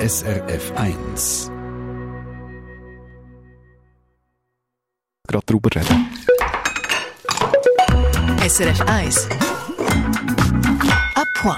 SRF 1. Gerade drüber reden. SRF 1. À point.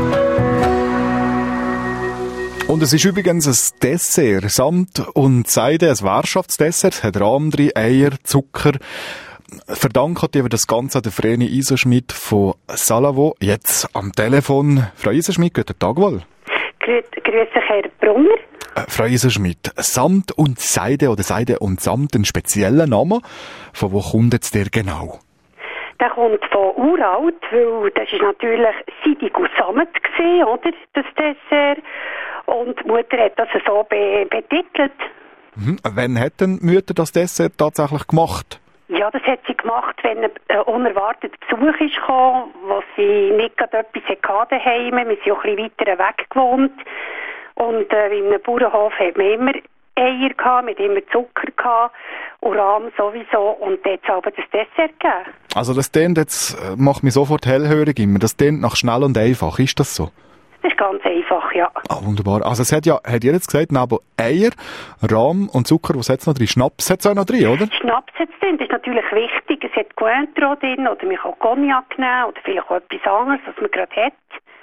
Und es ist übrigens ein Dessert, Samt und Seide, ein Wirtschaftsdessert. Es hat Rahm drin, Eier, Zucker. Verdankt über das Ganze an der Vreni Iserschmidt von Salavo. Jetzt am Telefon. Frau Iserschmidt, guten Tag wohl. Grüß dich, Herr Brunner. Frau Iserschmidt, Samt und Seide oder Seide und Samt, einen speziellen Namen. Von wo kommt jetzt der genau? Der kommt von uralt, weil das ist natürlich seidig und Samt gewesen, oder? Das Dessert. Und die Mutter hat das so betitelt. Wann hat denn die Mutter das Dessert tatsächlich gemacht? Ja, das hat sie gemacht, wenn ein unerwarteter Besuch ist gekommen, wo sie nicht gerade etwas hatte daheim. Wir sind auch ein bisschen weiter weg gewohnt. Und in einem Bauernhof hat man immer Eier gehabt, mit immer Zucker gehabt, und Rahm sowieso. Und dort hat es aber das Dessert gegeben. Also das tönt jetzt, macht mich sofort hellhörig immer. Das tönt nach schnell und einfach. Ist das so? Das ist ganz einfach, ja. Ah, wunderbar. Also es hat ja, hat ihr jetzt gesagt, neben Eier, Rahm und Zucker, was hat es noch drin? Schnaps hat es auch noch drin, oder? Schnaps hat es drin, das ist natürlich wichtig. Es hat Cointreau drin, oder man kann Cognac nehmen, oder vielleicht auch etwas anderes, was man gerade hat.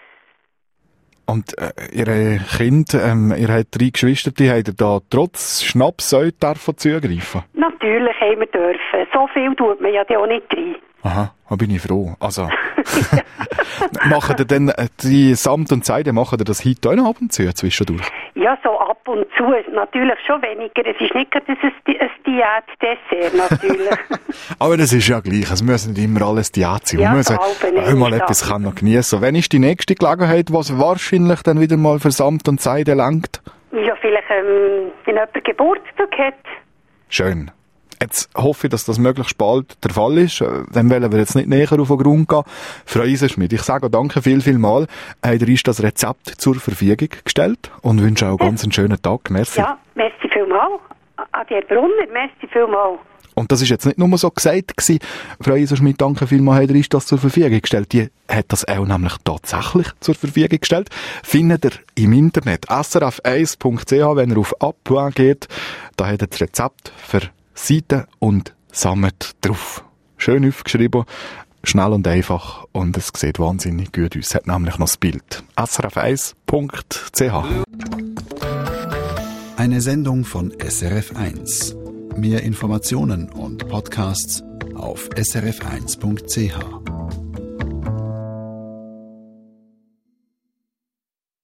Und Ihre Kinder, ihr habt 3 Geschwister, die habt ihr da trotz Schnaps dürfen zugreifen? Natürlich haben wir dürfen. So viel tut man ja auch nicht rein. Aha, da bin ich froh. Also, machen ihr denn die Samt und Seide, machen ihr das heute auch noch ab und zu zwischendurch? Ja, so ab und zu. Natürlich schon weniger. Es ist nicht gerade ein Diät-Dessert, natürlich. Aber das ist ja gleich. Es muss nicht immer alles Diät sein. Ja, man muss auch mal etwas geniessen. Wann ist die nächste Gelegenheit, was wahrscheinlich dann wieder mal für Samt und Seide langt? Ja, vielleicht, wenn jemand Geburtstag hat. Schön. Jetzt hoffe ich, dass das möglichst bald der Fall ist. Dann wollen wir jetzt nicht näher auf den Grund gehen. Frau Iserschmidt, ich sage danke viel mal. Habt ihr uns das Rezept zur Verfügung gestellt und wünsche auch ganz einen schönen Tag. Merci. Ja, merci vielmal. Adi Herr Brunner, merci vielmal. Und das ist jetzt nicht nur so gesagt gewesen. Frau Iserschmidt, danke vielmals, habt ihr uns das zur Verfügung gestellt. Die hat das auch nämlich tatsächlich zur Verfügung gestellt. Findet ihr im Internet srf1.ch, wenn ihr auf Appoint geht. Da hat ihr das Rezept für Seide und Samet drauf. Schön aufgeschrieben, schnell und einfach, und es sieht wahnsinnig gut aus. Es hat nämlich noch das Bild. srf1.ch. Eine Sendung von SRF 1. Mehr Informationen und Podcasts auf srf1.ch.